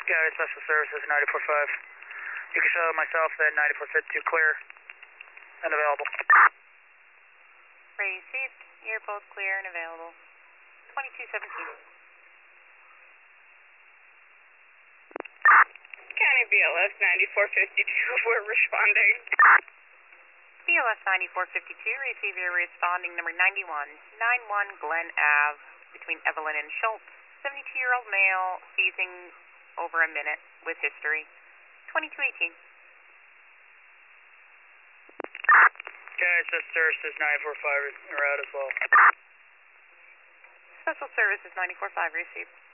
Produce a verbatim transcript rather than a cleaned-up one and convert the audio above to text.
Got it, Special Services ninety-four five. You can show myself at ninety-four fifty-two clear and available. Received. You're both clear and available. twenty-two seventeen. County B L S ninety-four fifty-two, we're responding. B L S ninety-four fifty-two, receive your responding number ninety-one, ninety-one Glen Ave, between Evelyn and Schultz, seventy-two-year-old male, seizing over a minute with history, twenty-two eighteen. Okay, Special Services ninety-four five are out as well. Special Services ninety-four five, received.